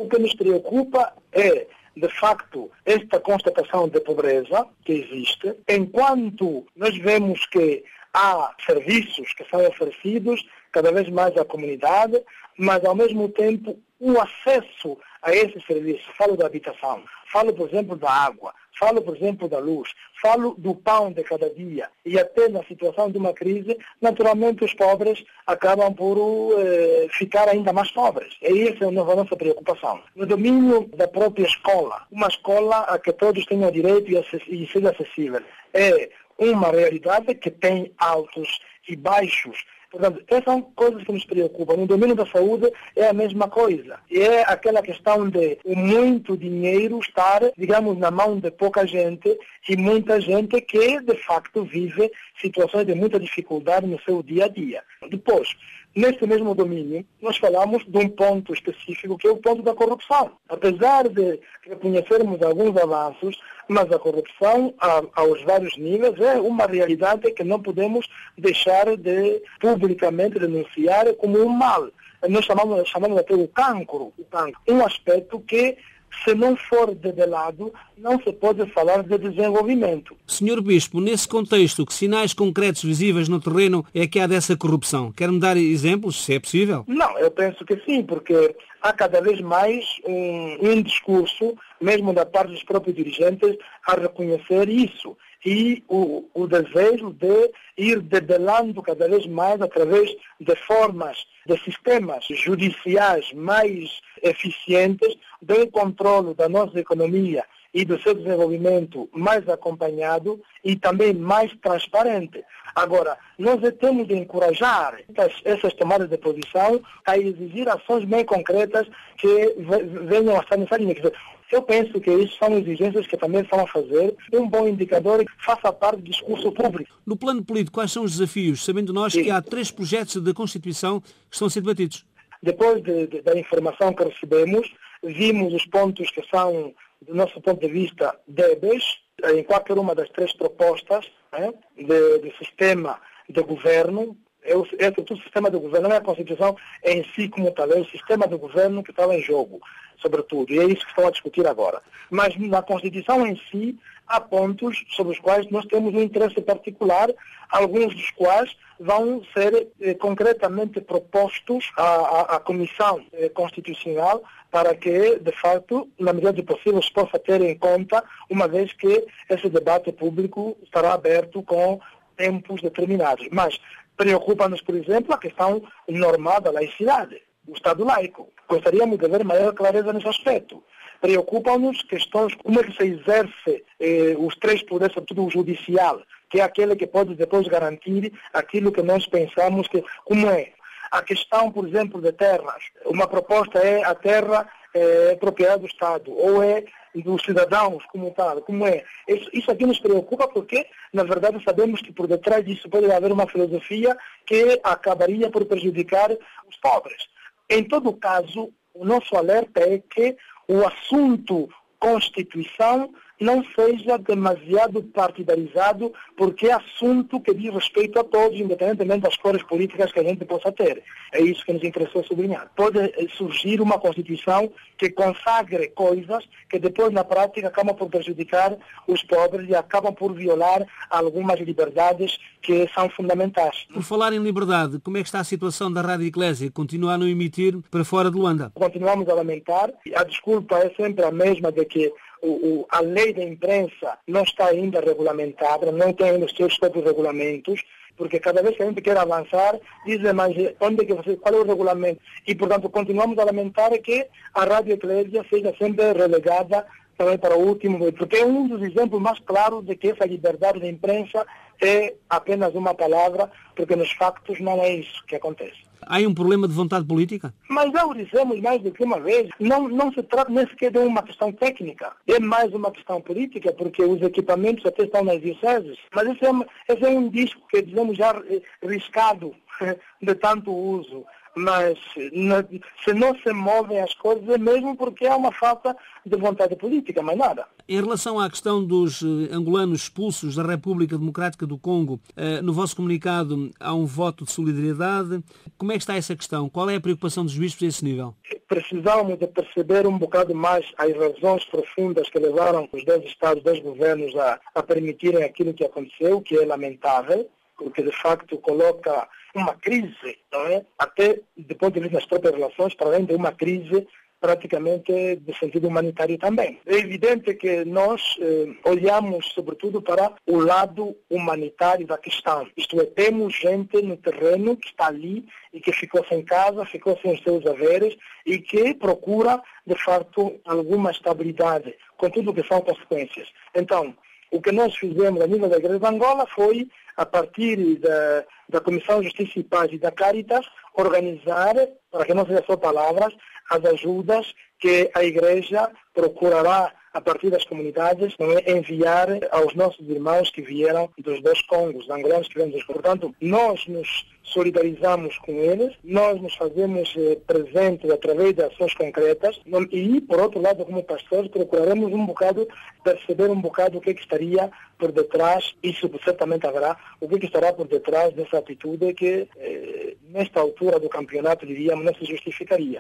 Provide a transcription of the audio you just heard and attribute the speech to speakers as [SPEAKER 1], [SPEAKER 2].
[SPEAKER 1] O que nos preocupa é, de facto, esta constatação de pobreza que existe, enquanto nós vemos que há serviços que são oferecidos cada vez mais à comunidade, mas, ao mesmo tempo, o acesso a esses serviços, falo da habitação, falo, por exemplo, da água, falo, por exemplo, da luz, falo do pão de cada dia, e até na situação de uma crise, naturalmente os pobres acabam por ficar ainda mais pobres. E essa é a nossa preocupação. No domínio da própria escola, uma escola a que todos tenham direito e seja acessível, é uma realidade que tem altos e baixos. Portanto, essas são coisas que nos preocupam. No domínio da saúde é a mesma coisa. É aquela questão de o muito dinheiro estar, digamos, na mão de pouca gente e muita gente que, de facto, vive situações de muita dificuldade no seu dia a dia. Depois, nesse mesmo domínio, nós falamos de um ponto específico, que é o ponto da corrupção. Apesar de reconhecermos alguns avanços, mas a corrupção, aos vários níveis, é uma realidade que não podemos deixar de publicamente denunciar como um mal. Nós chamamos até o cancro. Um aspecto que, se não for debelado, não se pode falar de desenvolvimento.
[SPEAKER 2] Senhor Bispo, nesse contexto, que sinais concretos visíveis no terreno é que há dessa corrupção? Quer-me dar exemplos, se é possível?
[SPEAKER 1] Não, eu penso que sim, porque há cada vez mais um discurso, mesmo da parte dos próprios dirigentes, a reconhecer isso. E o desejo de ir debelando cada vez mais através de formas, de sistemas judiciais mais eficientes, do controle da nossa economia e do seu desenvolvimento mais acompanhado e também mais transparente. Agora, nós temos de encorajar essas tomadas de posição a exigir ações bem concretas que venham a estar nessa linha. Eu penso que isso são exigências que também estão a fazer um bom indicador que faça parte do discurso público.
[SPEAKER 2] No plano político, quais são os desafios, sabendo nós que há 3 projetos de Constituição que estão a ser debatidos?
[SPEAKER 1] Depois da informação que recebemos, vimos os pontos que são, do nosso ponto de vista, débeis em qualquer uma das 3 propostas, né, de sistema de governo. O sistema de governo não é a Constituição em si como tal, é o sistema de governo que estava em jogo, sobretudo, e é isso que estão a discutir agora. Mas na Constituição em si, há pontos sobre os quais nós temos um interesse particular, alguns dos quais vão ser concretamente propostos à Comissão Constitucional para que, de facto, na medida do possível, se possa ter em conta, uma vez que esse debate público estará aberto com tempos determinados. Mas preocupa-nos, por exemplo, a questão normal da laicidade, o Estado laico. Gostaríamos de ver maior clareza nesse aspecto. Preocupam-nos questões como é que se exerce os 3 poderes, sobretudo o judicial, que é aquele que pode depois garantir aquilo que nós pensamos que, como é. A questão, por exemplo, de terras. Uma proposta é a terra propriedade do Estado, ou é dos cidadãos como tal, como é. Isso aqui nos preocupa porque, na verdade, sabemos que por detrás disso pode haver uma filosofia que acabaria por prejudicar os pobres. Em todo caso, o nosso alerta é que o assunto Constituição não seja demasiado partidarizado, porque é assunto que diz respeito a todos, independentemente das cores políticas que a gente possa ter. É isso que nos interessou sublinhar. Pode surgir uma Constituição que consagre coisas que depois, na prática, acabam por prejudicar os pobres e acabam por violar algumas liberdades que são fundamentais.
[SPEAKER 2] Por falar em liberdade, como é que está a situação da Rádio Eclésia? Continua a não emitir para fora de Luanda?
[SPEAKER 1] Continuamos a lamentar. A desculpa é sempre a mesma de que a lei da imprensa não está ainda regulamentada, não tem ainda os seus próprios regulamentos, porque cada vez que a gente quer avançar, dizem, mas qual é o regulamento? E, portanto, continuamos a lamentar que a Rádio Eclésia seja sempre relegada também para o último, porque é um dos exemplos mais claros de que essa liberdade da imprensa é apenas uma palavra, porque nos factos não é isso que acontece.
[SPEAKER 2] Há um problema de vontade política?
[SPEAKER 1] Mas já o dissemos mais do que uma vez, não se trata nem sequer de uma questão técnica, é mais uma questão política, porque os equipamentos até estão nas dioceses, mas esse é um disco que dizemos já riscado de tanto uso. Mas se não se movem as coisas é mesmo porque há uma falta de vontade política, mais nada.
[SPEAKER 2] Em relação à questão dos angolanos expulsos da República Democrática do Congo, no vosso comunicado há um voto de solidariedade. Como é que está essa questão? Qual é a preocupação dos bispos a esse nível?
[SPEAKER 1] Precisamos de perceber um bocado mais as razões profundas que levaram os 10 Estados, 10 governos a permitirem aquilo que aconteceu, que é lamentável, porque de facto coloca uma crise, não é? Até do ponto de vista das próprias relações, para além de uma crise praticamente de sentido humanitário também. É evidente que nós olhamos sobretudo para o lado humanitário da questão. Isto é, temos gente no terreno que está ali e que ficou sem casa, ficou sem os seus haveres e que procura, de facto, alguma estabilidade, com tudo o que são consequências. Então, o que nós fizemos a nível da Igreja de Angola foi, a partir da Comissão de Justiça e Paz e da Caritas, organizar, para que não seja só palavras, as ajudas que a Igreja procurará, a partir das comunidades, enviar aos nossos irmãos que vieram dos 2 Congos, angolanos que vieram dos Congos. Portanto, nós nos solidarizamos com eles, nós nos fazemos presentes através de ações concretas e, por outro lado, como pastores, procuraremos um bocado, perceber um bocado o que estaria por detrás, isso certamente haverá, o que estará por detrás dessa atitude que, nesta altura do campeonato, diríamos, não se justificaria.